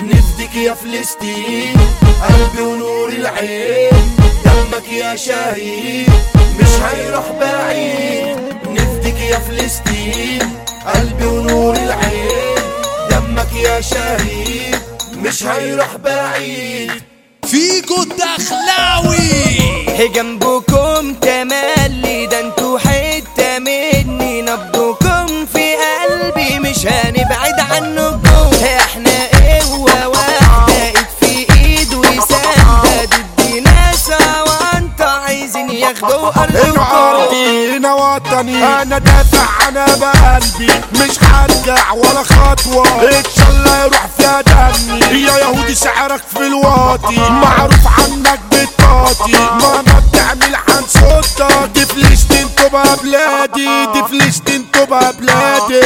نفدك يا فلسطين، قلبي ونور العين، دمك يا شهيد مش هيروح بعيد. نفدك يا فلسطين، قلبي ونور العين، دمك يا شهيد مش هيروح بعيد. فيكو الدخلاوي جنبكم تملي، ده انتو حتة مني، نبضكم في قلبي مش هنبعد عنكم. احنا قوة واحدة، ايد في ايد وسندة، ضد ناس وانت عايزين ياخدوا ارضكم. هنا وطني انا دافع انا بقلبي، مش هرجع ولا خطوة ان شاء الله يروح فيها دمي. يا يهودي شعرك في الواطي، معروف عنك بالطاطي، ماما بتعمل عن صوتك. دي فلسطين تبقى بلادي، دي فلسطين تبقى بلادي.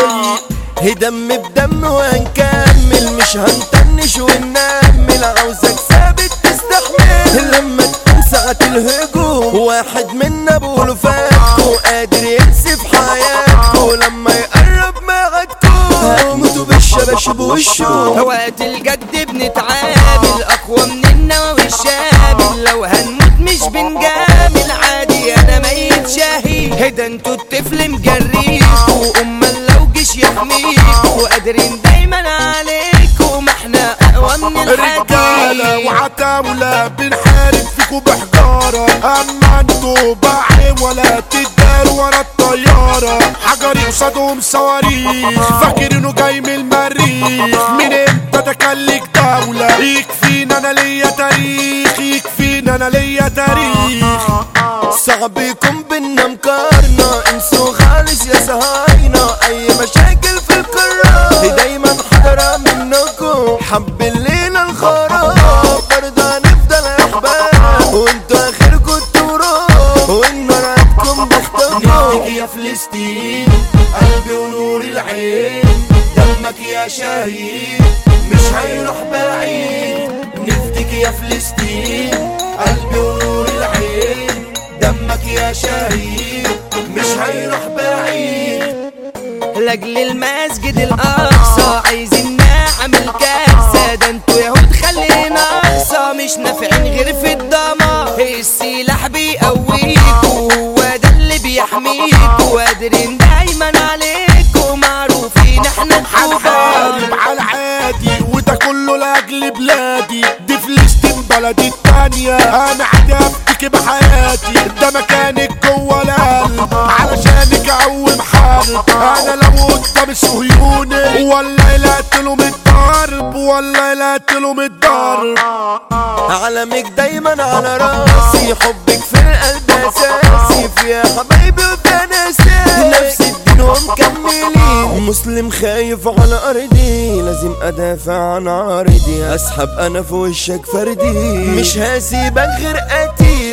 دم بدم وهنكمل، مش هنطنش وننمل، عاوزك ثابت تستحمل. لما تكون ساعة الهجوم واحد منا بقوله فاتكو، قادر ينسف حياتكو لما يقرب معادكو. هتموتوا بالشباشب وشه، وقت الجد بنتعامل، اقوى من النووي الشامل. لو هنموت مش بنجامل، عادي انا ميت شهيد. ده انتوا الطفل مجريكوا، امال لو جيش يحميكوا، قادرين دايما عليكوا، ما احنا اقوى من الحديد. رجالة وعتاولة بنحارب فيكوا بحجارة، اما انتوا باعي ولا تداروا ورا الطيارة. حجري قصادهم صواريخ، فاكر انه جاي من المريخ. من امتى ده كان ليك دولة؟ يكفينا انا ليا تاريخ، يكفينا انا ليا تاريخ. صعب يكون بينا مقارنة، انسوا خالص يا صهاينة. اي مشاكل في القارة دايما حضرة منكم، حب الليلة الخراب برضه هنفضل احباب، وانتوا اخركوا التراب والنار عندكم بختكم. نفدك يا فلسطين، قلبي ونور العين، دمك يا شهيد مش هيروح بعيد. نفدك يا فلسطين، قلبي ونور العين، دمك يا شهيد مش هيروح بعيد. لاجل المسجد الاقصى عايزين نعمل كارثة، ده انتوا يهود خلينا اقصى، مش نافعين غير في الدمار. السلاح بيقويكوا، هو ده اللي بيحميكوا، قادرين دايما عليكوا، معروفين احنا هنحارب على العادي، وده كله لاجل بلادي. دي فلسطين بلدي التانية، انا عادي ابتكي بحياتي، ده مكانك جوه القلب، علشانك اقوم حرب. انا لو قدام صهيوني والله لا اقتلهم الضرب، والله لا اقتلهم الضرب. علمك دايما على راسي، حبك في القلب اساسي، فيها حبايبي وفيها ناسي، نفس الدين ومكملين. مسلم خايف على ارضي، لازم ادافع عن عرضي، اسحب انا في وشك فردي، مش هسيبك غير قتيل.